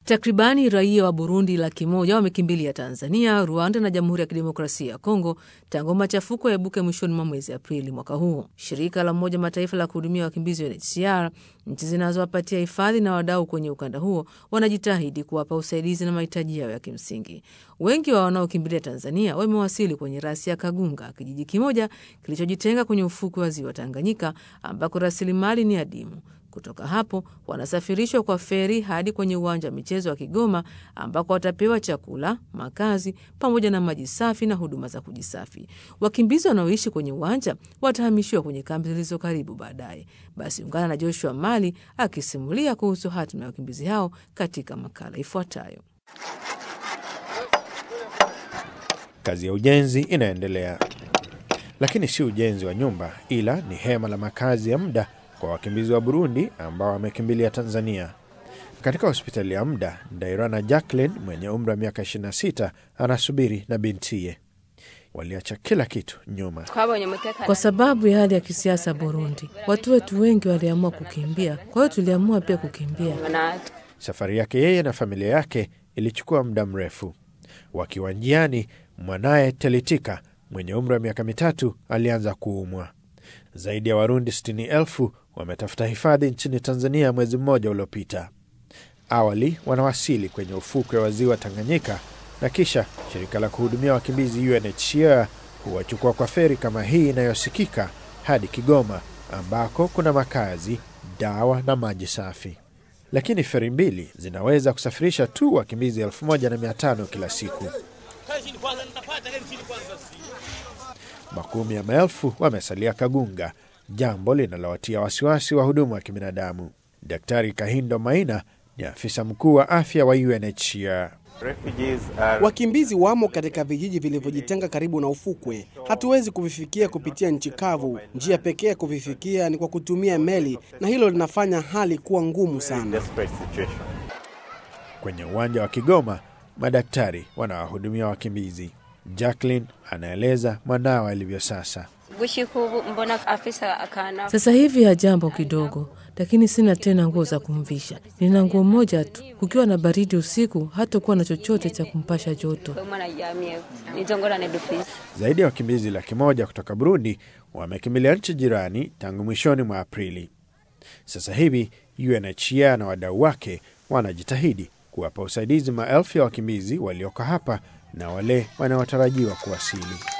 Takribani raia wa Burundi 100,000 wamekimbilia Tanzania, Rwanda na Jamhuri ya Kidemokrasia ya Kongo tangu machafuko yaibuke mwishoni mwa mwezi Aprili mwaka huu. Shirika la Umoja Mataifa la kuhudumia wakimbizi UNHCR, nchi zinazowapatia hifadhi na wadau kwenye ukanda huo wanajitahidi kuwapa usaidizi na mahitaji yao ya kimsingi. Wengi wa wanaokimbilia Tanzania wamewasili kwenye rasi ya Kagunga, kijiji kimoja kilichojitenga kwenye ufukwe wa Ziwa Tanganyika ambako rasilimali ni adimu. Kutoka hapo wanasafirishwa kwa feri hadi kwenye uwanja wa michezo wa Kigoma ambako watapewa chakula, makazi pamoja na maji safi na huduma za kujisafi. Wakimbizi wanaoishi kwenye uwanja watahamishiwa kwenye kambi zilizo karibu baadaye. Basi ungana na Joshua Mali akisimulia kuhusu hatima ya wakimbizi hao katika makala ifuatayo. Kazi ya ujenzi inaendelea. Lakini si ujenzi wa nyumba, ila ni hema la makazi ya muda kwa wakimbizi wa Burundi ambao wamekimbilia Tanzania. Katika hospitali ya muda, Ndairana Jacqueline mwenye umri wa miaka 26 anasubiri na bintiye. Waliacha kila kitu nyuma. Kwa sababu ya hali ya kisiasa Burundi, watu wetu wengi waliamua kukimbia. Kwa hiyo tuliamua pia kukimbia. Safari yake yeye na familia yake ilichukua muda mrefu. Wakiwa njiani, mwanaye Telitika mwenye umri wa miaka 3 alianza kuumwa. Zaidi ya Warundi 60,000 wametafuta hifadhi nchini Tanzania mwezi mmoja uliopita. Awali wanawasili kwenye ufukwe wa Ziwa Tanganyika na kisha shirika la kuhudumia wakimbizi UNHCR huwachukua kwa feri kama hii inayosikika hadi Kigoma ambako kuna makazi, dawa na maji safi. Lakini feri mbili zinaweza kusafirisha tu wakimbizi 1,500 kila siku. Makumi ya maelfu wamesalia Kagunga, jambo linalowatia wasiwasi wa huduma wa kibinadamu. Daktari Kahindo Maina ni afisa mkuu wa afya wa UNHCR. Wakimbizi wamo katika vijiji vilivyojitenga karibu na ufukwe. Hatuwezi kuvifikia kupitia nchi kavu. Njia pekee ya kuvifikia ni kwa kutumia meli, na hilo linafanya hali kuwa ngumu sana. Kwenye uwanja wa Kigoma, madaktari wanawahudumia wakimbizi. Jacqueline anaeleza mwanawe alivyo sasa. Sasa hivi hajambo kidogo, lakini sina tena nguo za kumvisha. Nina nguo moja tu. Kukiwa na baridi usiku, hatakuwa na chochote cha kumpasha joto. Zaidi ya wakimbizi 100,000 kutoka Burundi wamekimbilia nchi jirani tangu mwishoni mwa Aprili. Sasa hivi UNHCR na wadau wake wanajitahidi kuwapa usaidizi maelfu ya wakimbizi walioko hapa na wale wanaotarajiwa kuwasili.